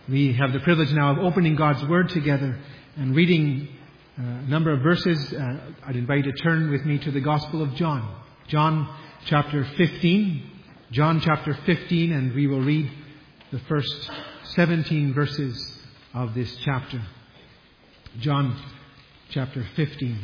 We have the privilege now of opening God's Word together and reading a number of verses. I'd invite you to turn with me to the Gospel of John. John chapter 15. John chapter 15, and we will read the first 17 verses of this chapter. John chapter 15.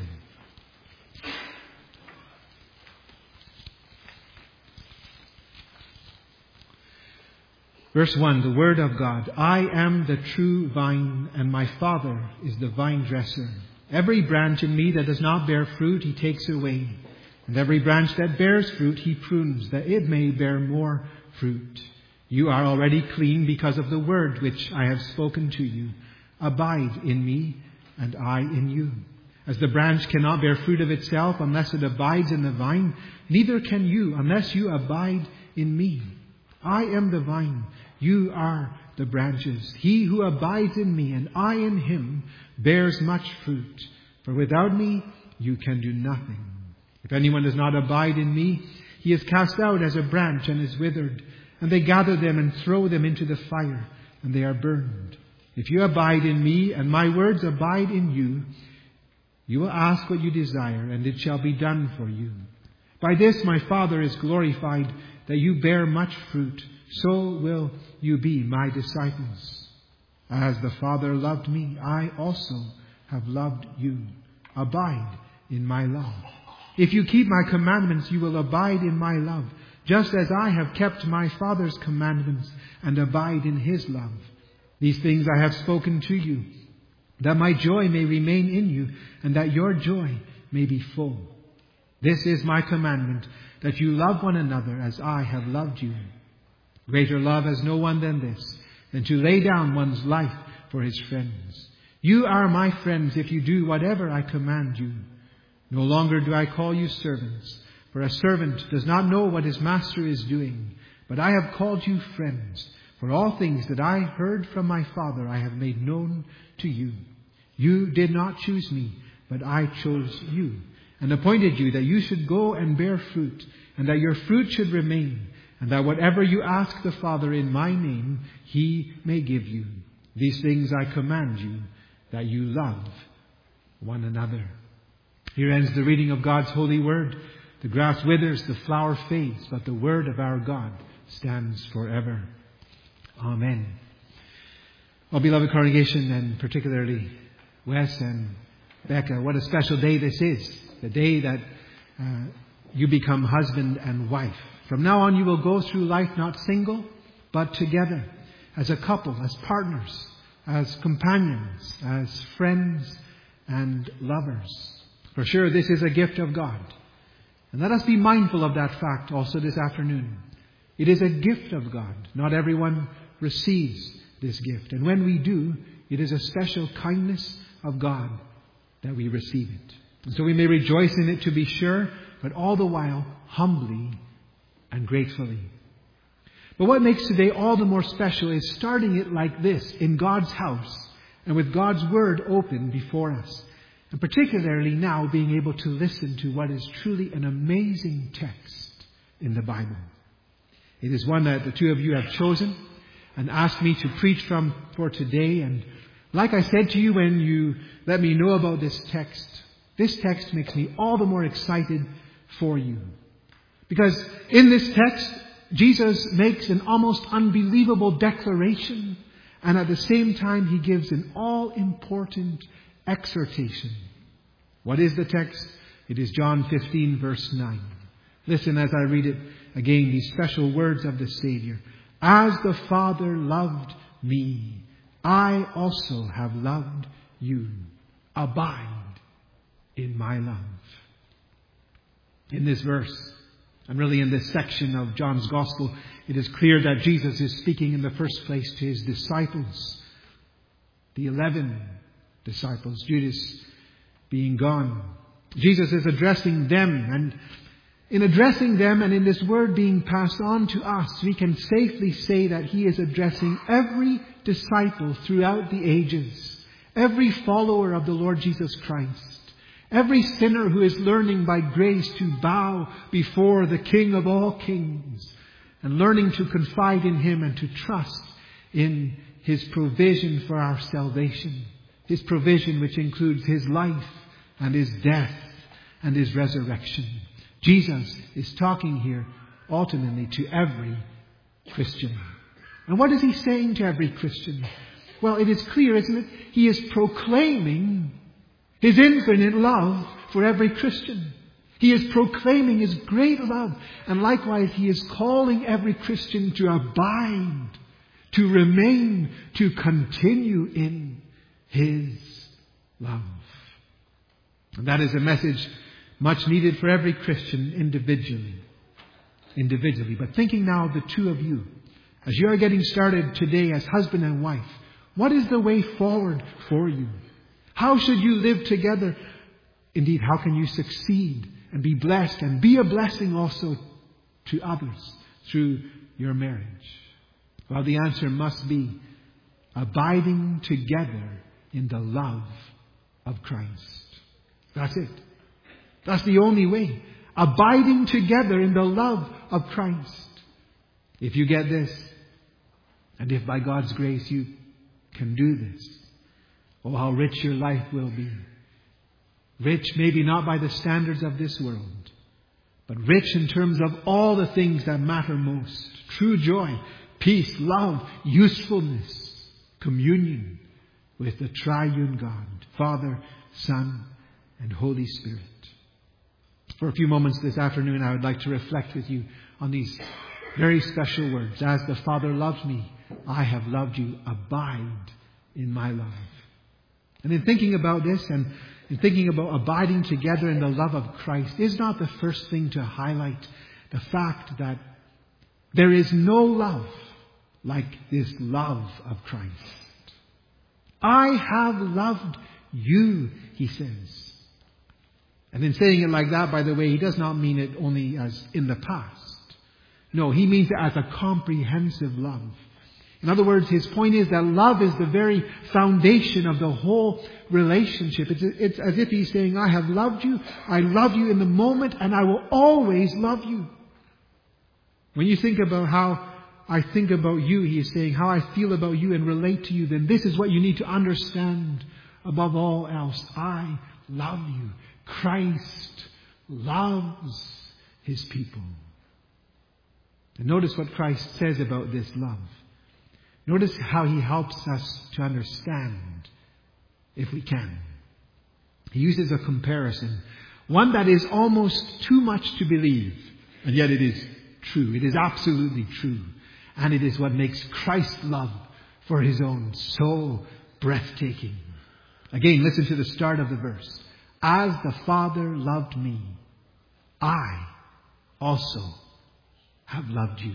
Verse 1, the Word of God. I am the true vine, and my Father is the vine dresser. Every branch in me that does not bear fruit, He takes away. And every branch that bears fruit, He prunes, that it may bear more fruit. You are already clean because of the word which I have spoken to you. Abide in me, and I in you. As the branch cannot bear fruit of itself unless it abides in the vine, neither can you unless you abide in me. I am the vine, you are the branches. He who abides in me and I in him bears much fruit. For without me you can do nothing. If anyone does not abide in me, he is cast out as a branch and is withered. And they gather them and throw them into the fire, and they are burned. If you abide in me and my words abide in you, you will ask what you desire, and it shall be done for you. By this my Father is glorified, that you bear much fruit, so will you be my disciples. As the Father loved me, I also have loved you. Abide in my love. If you keep my commandments, you will abide in my love, just as I have kept my Father's commandments and abide in his love. These things I have spoken to you, that my joy may remain in you, and that your joy may be full. This is my commandment, that you love one another as I have loved you. Greater love has no one than this, than to lay down one's life for his friends. You are my friends if you do whatever I command you. No longer do I call you servants, for a servant does not know what his master is doing. But I have called you friends, for all things that I heard from my Father I have made known to you. You did not choose me, but I chose you, and appointed you that you should go and bear fruit, and that your fruit should remain, and that whatever you ask the Father in my name, he may give you. These things I command you, that you love one another. Here ends the reading of God's holy word. The grass withers, the flower fades, but the word of our God stands forever. Amen. Well, beloved congregation, and particularly Wes and Becca, what a special day this is. The day that you become husband and wife. From now on, you will go through life not single, but together, as a couple, as partners, as companions, as friends and lovers. For sure, this is a gift of God. And let us be mindful of that fact also this afternoon. It is a gift of God. Not everyone receives this gift. And when we do, it is a special kindness of God that we receive it. And so we may rejoice in it, to be sure, but all the while humbly and gratefully. But what makes today all the more special is starting it like this, in God's house, and with God's Word open before us. And particularly now being able to listen to what is truly an amazing text in the Bible. It is one that the two of you have chosen and asked me to preach from for today. And like I said to you when you let me know about this text makes me all the more excited for you. Because in this text, Jesus makes an almost unbelievable declaration, and at the same time he gives an all-important exhortation. What is the text? It is John 15 verse 9. Listen as I read it again, these special words of the Savior. As the Father loved me, I also have loved you. Abide in my love. In this verse, and really in this section of John's Gospel, it is clear that Jesus is speaking in the first place to his disciples, the 11 disciples, Judas being gone. Jesus is addressing them, and in addressing them and in this word being passed on to us, we can safely say that he is addressing every disciple throughout the ages, every follower of the Lord Jesus Christ, every sinner who is learning by grace to bow before the King of all kings and learning to confide in him and to trust in His provision for our salvation. His provision which includes His life and His death and His resurrection. Jesus is talking here ultimately to every Christian. And what is He saying to every Christian? Well, it is clear, isn't it? He is proclaiming His infinite love for every Christian. He is proclaiming His great love. And likewise, He is calling every Christian to abide, to remain, to continue in His love. And that is a message much needed for every Christian individually. But thinking now of the two of you, as you are getting started today as husband and wife, what is the way forward for you? How should you live together? Indeed, how can you succeed and be blessed and be a blessing also to others through your marriage? Well, the answer must be abiding together in the love of Christ. That's it. That's the only way. Abiding together in the love of Christ. If you get this, and if by God's grace you can do this, oh, how rich your life will be. Rich maybe not by the standards of this world, but rich in terms of all the things that matter most. True joy, peace, love, usefulness, communion with the triune God, Father, Son, and Holy Spirit. For a few moments this afternoon, I would like to reflect with you on these very special words. As the Father loved me, I have loved you. Abide in my love. And in thinking about this and in thinking about abiding together in the love of Christ, is not the first thing to highlight the fact that there is no love like this love of Christ. I have loved you, He says. And in saying it like that, by the way, He does not mean it only as in the past. No, He means it as a comprehensive love. In other words, His point is that love is the very foundation of the whole relationship. It's as if He's saying, I have loved you, I love you in the moment, and I will always love you. When you think about how I think about you, He is saying, how I feel about you and relate to you, then this is what you need to understand above all else. I love you. Christ loves His people. And notice what Christ says about this love. Notice how He helps us to understand, if we can. He uses a comparison, one that is almost too much to believe, and yet it is true. It is absolutely true. And it is what makes Christ's love for His own so breathtaking. Again, listen to the start of the verse. As the Father loved me, I also have loved you.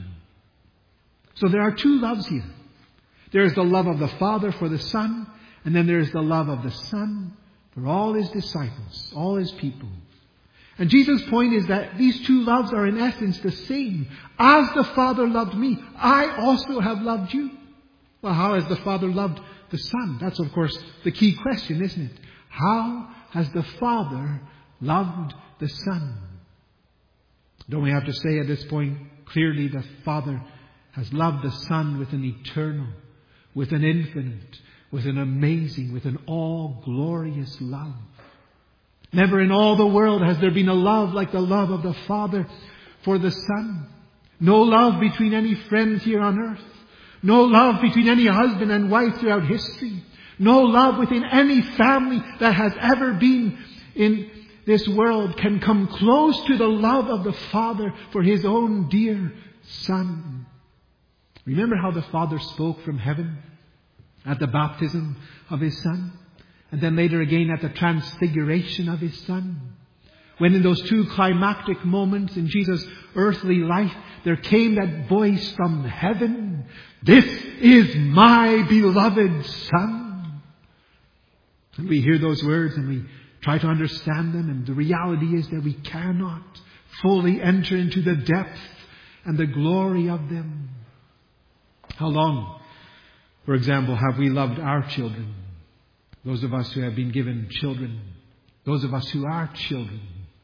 So there are two loves here. There is the love of the Father for the Son, and then there is the love of the Son for all His disciples, all His people. And Jesus' point is that these two loves are in essence the same. As the Father loved me, I also have loved you. Well, how has the Father loved the Son? That's, of course, the key question, isn't it? How has the Father loved the Son? Don't we have to say at this point clearly the Father has loved the Son with an eternal, with an infinite, with an amazing, with an all-glorious love. Never in all the world has there been a love like the love of the Father for the Son. No love between any friends here on earth. No love between any husband and wife throughout history. No love within any family that has ever been in this world can come close to the love of the Father for His own dear Son. Remember how the Father spoke from heaven at the baptism of His Son? And then later again at the transfiguration of His Son? When in those two climactic moments in Jesus' earthly life, there came that voice from heaven, "This is my beloved Son." And we hear those words and we try to understand them, and the reality is that we cannot fully enter into the depth and the glory of them. How long, for example, have we loved our children? Those of us who have been given children, those of us who are children.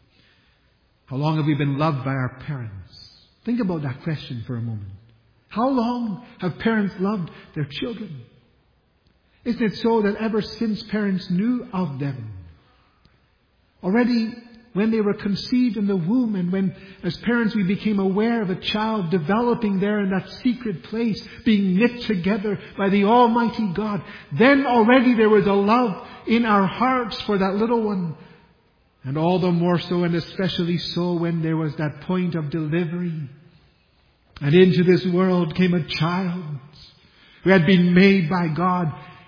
How long have we been loved by our parents? Think about that question for a moment. How long have parents loved their children? Isn't it so that ever since parents knew of them, already when they were conceived in the womb, and when as parents we became aware of a child developing there in that secret place, being knit together by the Almighty God, then already there was a love in our hearts for that little one. And all the more so, and especially so, when there was that point of delivery. And into this world came a child who had been made by God,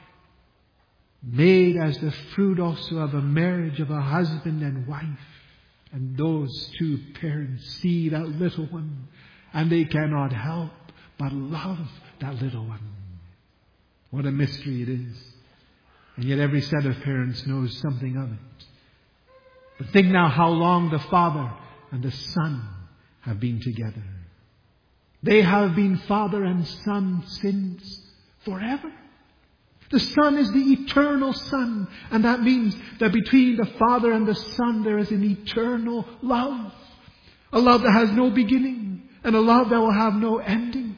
made as the fruit also of a marriage of a husband and wife. And those two parents see that little one, and they cannot help but love that little one. What a mystery it is. And yet every set of parents knows something of it. But think now how long the Father and the Son have been together. They have been Father and Son since forever. The Son is the eternal Son, and that means that between the Father and the Son there is an eternal love. A love that has no beginning, and a love that will have no ending.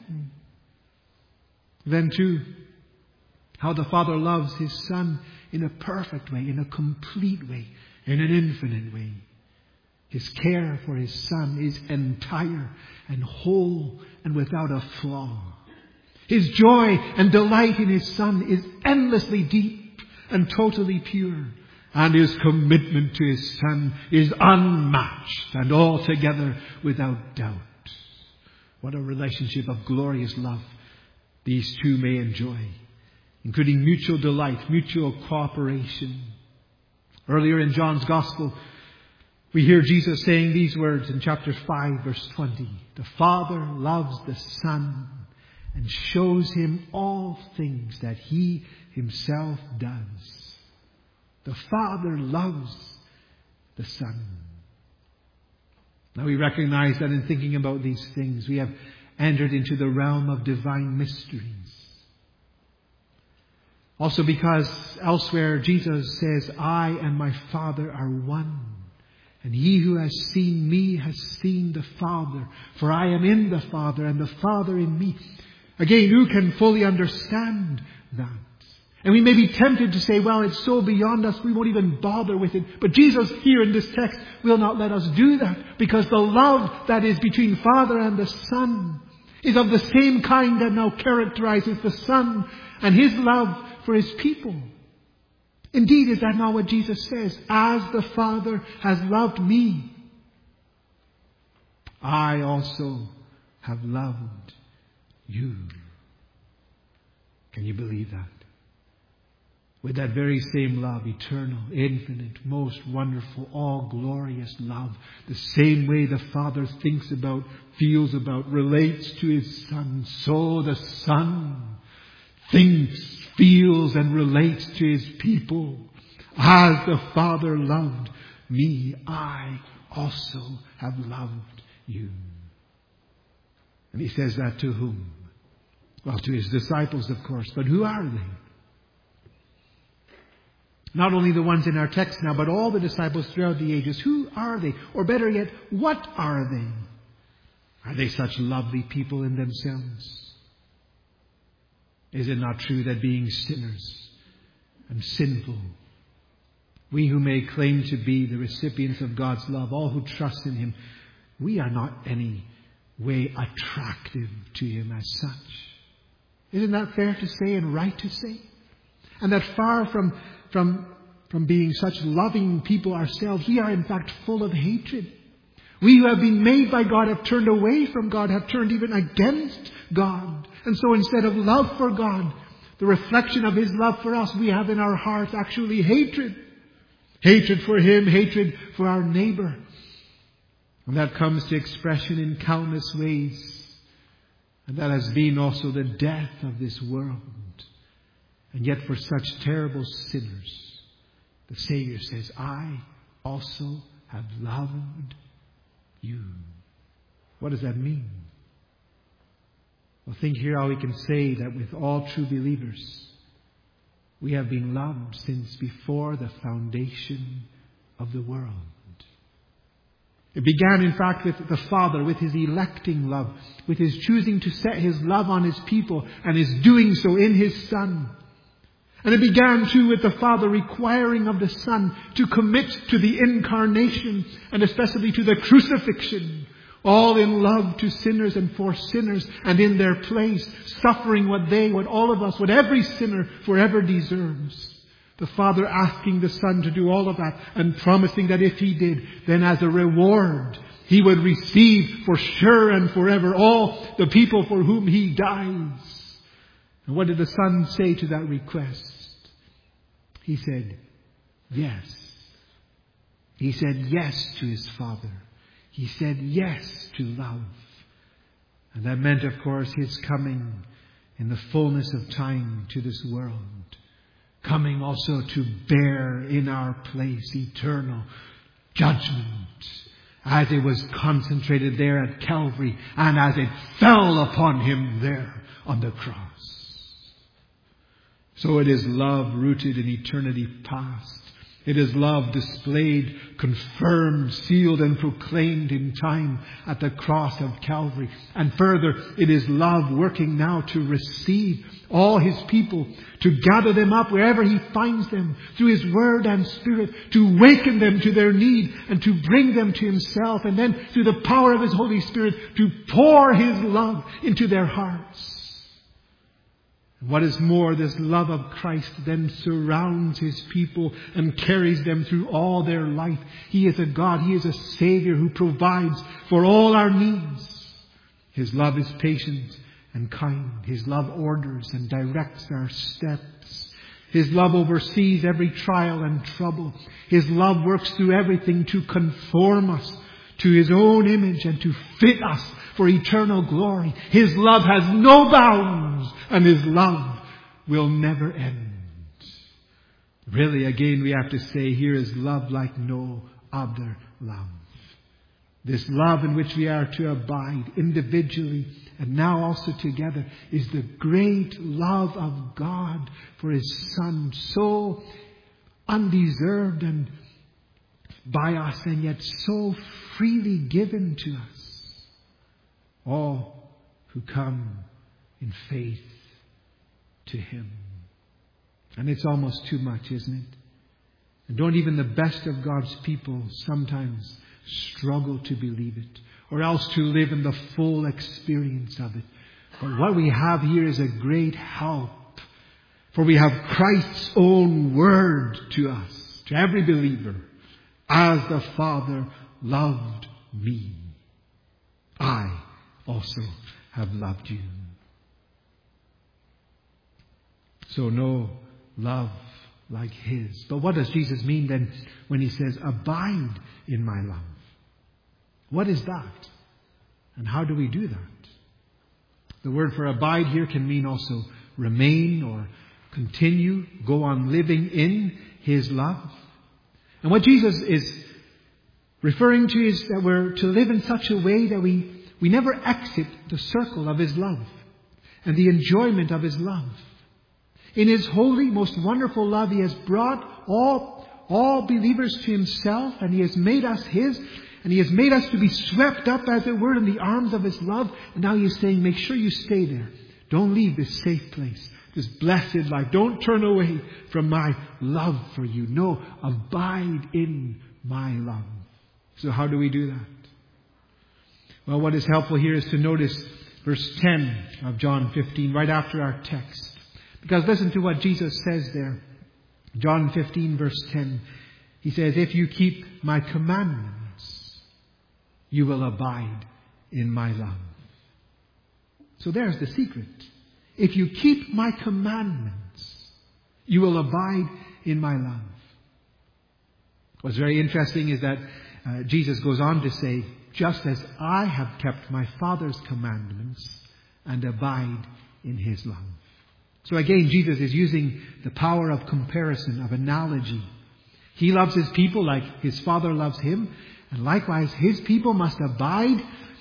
Then too, how the Father loves His Son in a perfect way, in a complete way, in an infinite way. His care for His Son is entire and whole and without a flaw. His joy and delight in His Son is endlessly deep and totally pure. And His commitment to His Son is unmatched and altogether without doubt. What a relationship of glorious love these two may enjoy, including mutual delight, mutual cooperation. Earlier in John's Gospel, we hear Jesus saying these words in chapter 5, verse 20. The Father loves the Son and shows Him all things that He Himself does. The Father loves the Son. Now we recognize that in thinking about these things, we have entered into the realm of divine mysteries. Also because elsewhere Jesus says, I and my Father are one. And he who has seen me has seen the Father. For I am in the Father and the Father in me. Again, who can fully understand that? And we may be tempted to say, well, it's so beyond us, we won't even bother with it. But Jesus here in this text will not let us do that, because the love that is between Father and the Son is of the same kind that now characterizes the Son and His love for His people. Indeed, is that not what Jesus says? As the Father has loved me, I also have loved you. Can you believe that? With that very same love, eternal, infinite, most wonderful, all glorious love, the same way the Father thinks about, feels about, relates to His Son, so the Son thinks, feels, and relates to His people. As the Father loved me, I also have loved you. And He says that to whom? Well, to His disciples, of course. But who are they? Not only the ones in our text now, but all the disciples throughout the ages. Who are they? Or better yet, what are they? Are they such lovely people in themselves? Is it not true that being sinners and sinful, we who may claim to be the recipients of God's love, all who trust in Him, we are not any way attractive to Him as such? Isn't that fair to say and right to say? And that far from being such loving people ourselves, we are in fact full of hatred. We who have been made by God have turned away from God, have turned even against God. And so instead of love for God, the reflection of His love for us, we have in our hearts actually hatred. Hatred for Him, hatred for our neighbor. And that comes to expression in countless ways. And that has been also the death of this world. And yet for such terrible sinners, the Savior says, I also have loved you. What does that mean? Well, think here how we can say that with all true believers, we have been loved since before the foundation of the world. It began, in fact, with the Father, with His electing love, with His choosing to set His love on His people, and His doing so in His Son. And it began too with the Father requiring of the Son to commit to the incarnation and especially to the crucifixion, all in love to sinners and for sinners and in their place, suffering what all of us, what every sinner forever deserves. The Father asking the Son to do all of that and promising that if He did, then as a reward, He would receive for sure and forever all the people for whom He dies. And what did the Son say to that request? He said, yes. He said yes to His Father. He said yes to love. And that meant, of course, His coming in the fullness of time to this world. Coming also to bear in our place eternal judgment, as it was concentrated there at Calvary and as it fell upon Him there on the cross. So it is love rooted in eternity past. It is love displayed, confirmed, sealed and proclaimed in time at the cross of Calvary. And further, it is love working now to receive all His people, to gather them up wherever He finds them through His Word and Spirit, to waken them to their need and to bring them to Himself, and then through the power of His Holy Spirit to pour His love into their hearts. And what is more, this love of Christ then surrounds His people and carries them through all their life. He is a God, He is a Savior who provides for all our needs. His love is patient and kind. His love orders and directs our steps. His love oversees every trial and trouble. His love works through everything to conform us to His own image and to fit us for eternal glory. His love has no bounds, and His love will never end. Really, again, we have to say, here is love like no other love. This love in which we are to abide individually and now also together is the great love of God for His Son, so undeserved and by us, and yet so freely given to us. All who come in faith to Him. And it's almost too much, isn't it? And don't even the best of God's people sometimes struggle to believe it, or else to live in the full experience of it. But what we have here is a great help. For we have Christ's own word to us, to every believer. As the Father loved me, I also have loved you. So no love like His. But what does Jesus mean then when He says, abide in my love? What is that? And how do we do that? The word for abide here can mean also remain or continue, go on living in His love. And what Jesus is referring to is that we're to live in such a way that we never exit the circle of His love and the enjoyment of His love. In His holy, most wonderful love, He has brought all believers to Himself, and He has made us His, and He has made us to be swept up, as it were, in the arms of His love. And now He is saying, make sure you stay there. Don't leave this safe place, this blessed life. Don't turn away from my love for you. No, abide in my love. So how do we do that? Well, what is helpful here is to notice verse 10 of John 15, right after our text. Because listen to what Jesus says there. John 15, verse 10. He says, if you keep my commandments, you will abide in my love. So there's the secret. If you keep my commandments, you will abide in my love. What's very interesting is that Jesus goes on to say, just as I have kept my Father's commandments and abide in His love. So again, Jesus is using the power of comparison, of analogy. He loves His people like His Father loves Him. And likewise, His people must abide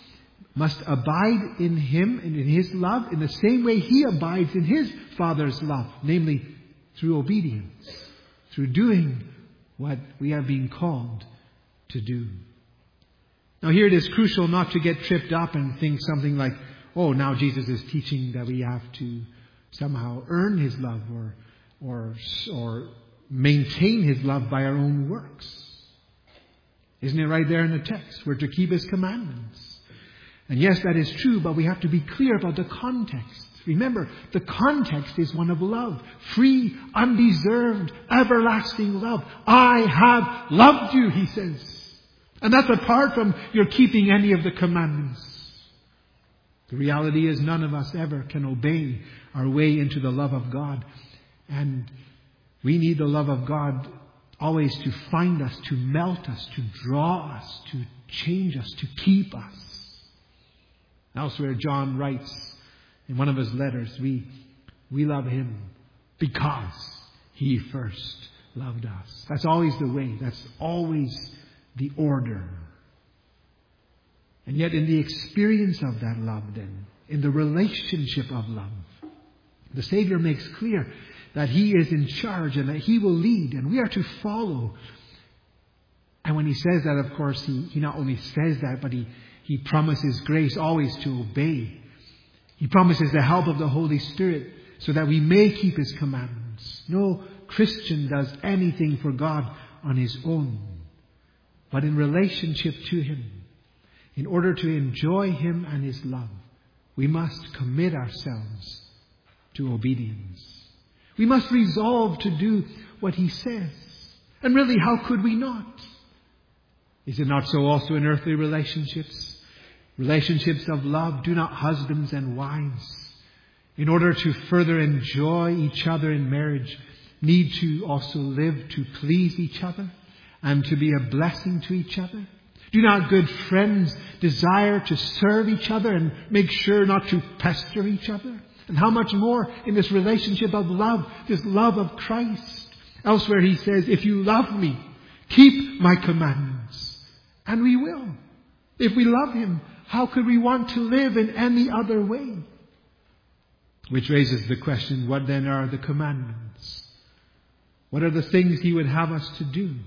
in Him and in His love in the same way He abides in His Father's love. Namely, through obedience. Through doing what we are being called to do. Now here it is crucial not to get tripped up and think something like, oh, now Jesus is teaching that we have to somehow earn His love or or maintain His love by our own works. Isn't it right there in the text? We're to keep His commandments. And yes, that is true, but we have to be clear about the context. Remember, the context is one of love. Free, undeserved, everlasting love. I have loved you, He says. And that's apart from your keeping any of the commandments. The reality is none of us ever can obey our way into the love of God. And we need the love of God always to find us, to melt us, to draw us, to change us, to keep us. Elsewhere, John writes in one of his letters, we love Him because He first loved us. That's always the way. That's always the order. And yet in the experience of that love then, in the relationship of love, the Savior makes clear that He is in charge and that He will lead and we are to follow. And when He says that, of course, He not only says that, but He promises grace always to obey. He promises the help of the Holy Spirit so that we may keep His commandments. No Christian does anything for God on his own, but in relationship to Him. In order to enjoy Him and His love, we must commit ourselves to obedience. We must resolve to do what He says. And really, how could we not? Is it not so also in earthly relationships? Relationships of love, do not husbands and wives, in order to further enjoy each other in marriage, need to also live to please each other and to be a blessing to each other? Do not good friends desire to serve each other and make sure not to pester each other? And how much more in this relationship of love, this love of Christ? Elsewhere He says, if you love me, keep my commandments. And we will. If we love Him, how could we want to live in any other way? Which raises the question, what then are the commandments? What are the things He would have us to do?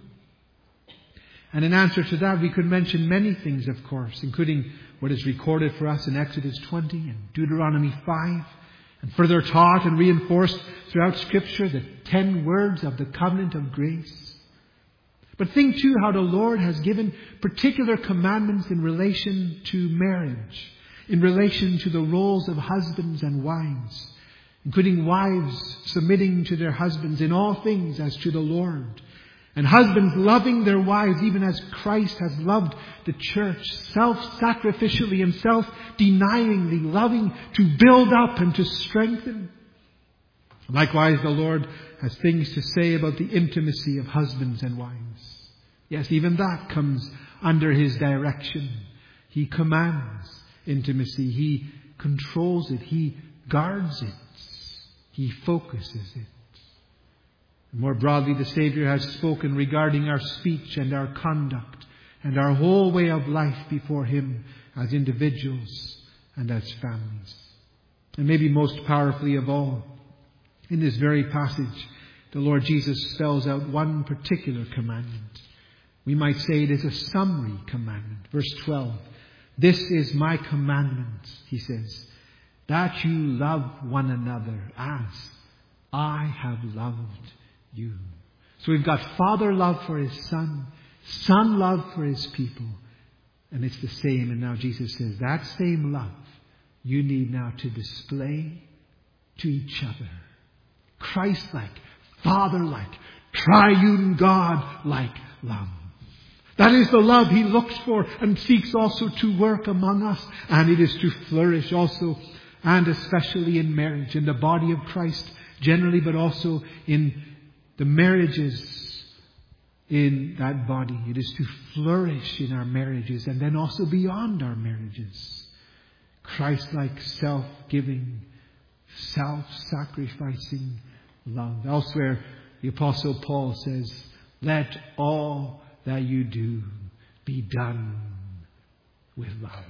And in answer to that, we could mention many things, of course, including what is recorded for us in Exodus 20 and Deuteronomy 5, and further taught and reinforced throughout Scripture, the 10 words of the covenant of grace. But think too how the Lord has given particular commandments in relation to marriage, in relation to the roles of husbands and wives, including wives submitting to their husbands in all things as to the Lord, and husbands loving their wives even as Christ has loved the church, self-sacrificially and self-denyingly, loving to build up and to strengthen. Likewise, the Lord has things to say about the intimacy of husbands and wives. Yes, even that comes under His direction. He commands intimacy. He controls it. He guards it. He focuses it. More broadly, the Savior has spoken regarding our speech and our conduct and our whole way of life before Him as individuals and as families. And maybe most powerfully of all, in this very passage, the Lord Jesus spells out one particular commandment. We might say it is a summary commandment. Verse 12. This is my commandment, He says, that you love one another as I have loved you. So we've got Father love for His Son, Son love for His people, and it's the same. And now Jesus says that same love you need now to display to each other. Christ-like, Father-like, triune God-like love. That is the love He looks for and seeks also to work among us. And it is to flourish also and especially in marriage, in the body of Christ generally, but also in the marriages in that body. It is to flourish in our marriages and then also beyond our marriages. Christ-like, self-giving, self-sacrificing love. Elsewhere, the Apostle Paul says, let all that you do be done with love.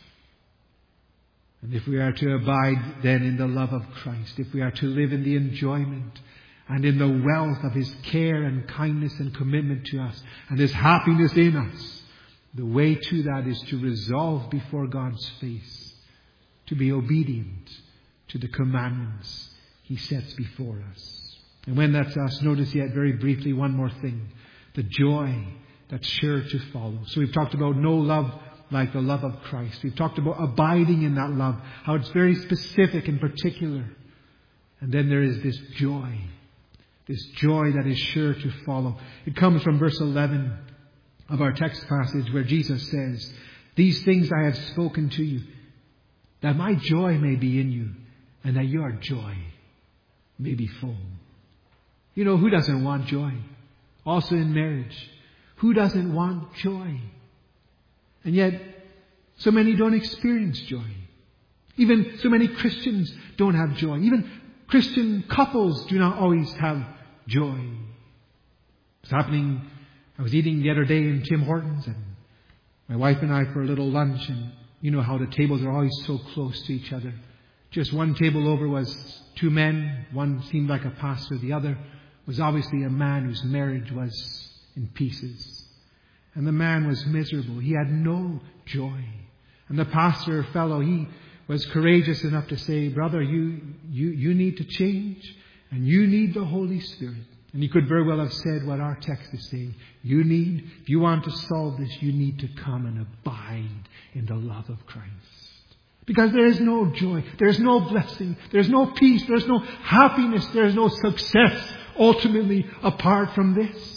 And if we are to abide then in the love of Christ, if we are to live in the enjoyment and in the wealth of His care and kindness and commitment to us and His happiness in us, the way to that is to resolve before God's face, to be obedient to the commandments He sets before us. And when that's us, notice yet very briefly one more thing. The joy that's sure to follow. So we've talked about no love like the love of Christ. We've talked about abiding in that love, how it's very specific and particular. And then there is this joy that is sure to follow. It comes from verse 11 of our text passage where Jesus says, "These things I have spoken to you, that my joy may be in you, and that your joy may be full." You know, who doesn't want joy? Also in marriage. Who doesn't want joy? And yet, so many don't experience joy. Even so many Christians don't have joy. Even Christian couples do not always have joy. It's happening. I was eating the other day in Tim Hortons, and my wife and I for a little lunch, and you know how the tables are always so close to each other. Just one table over was two men. One seemed like a pastor. The other was obviously a man whose marriage was in pieces. And the man was miserable. He had no joy. And the pastor fellow, he was courageous enough to say, "Brother, you need to change, and you need the Holy Spirit." And he could very well have said what our text is saying. If you want to solve this, you need to come and abide in the love of Christ. Because there is no joy, there is no blessing, there is no peace, there is no happiness, there is no success ultimately apart from this.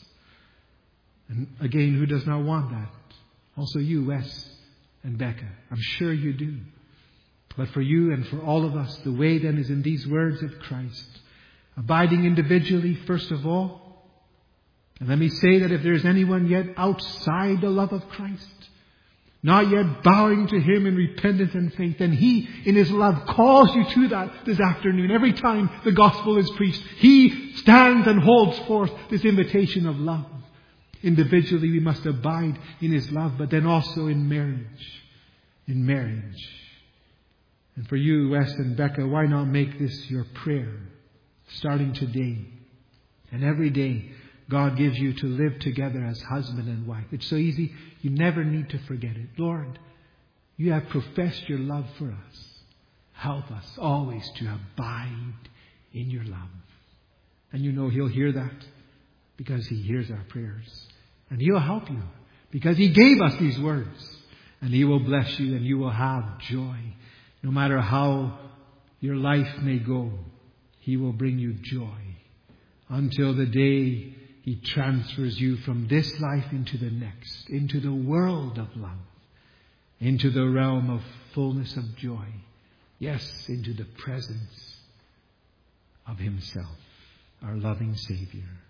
And again, who does not want that? Also you, Wes and Becca. I'm sure you do. But for you and for all of us, the way then is in these words of Christ. Abiding individually, first of all. And let me say that if there is anyone yet outside the love of Christ, not yet bowing to Him in repentance and faith, then He, in His love, calls you to that this afternoon. Every time the gospel is preached, He stands and holds forth this invitation of love. Individually, we must abide in His love, but then also in marriage. In marriage. And for you, Wes and Becca, why not make this your prayer, starting today? And every day, God gives you to live together as husband and wife. It's so easy, you never need to forget it. Lord, you have professed your love for us. Help us always to abide in your love. And you know He'll hear that because He hears our prayers. And He'll help you because He gave us these words. And He will bless you and you will have joy. No matter how your life may go, He will bring you joy until the day He transfers you from this life into the next, into the world of love, into the realm of fullness of joy. Yes, into the presence of Himself, our loving Savior.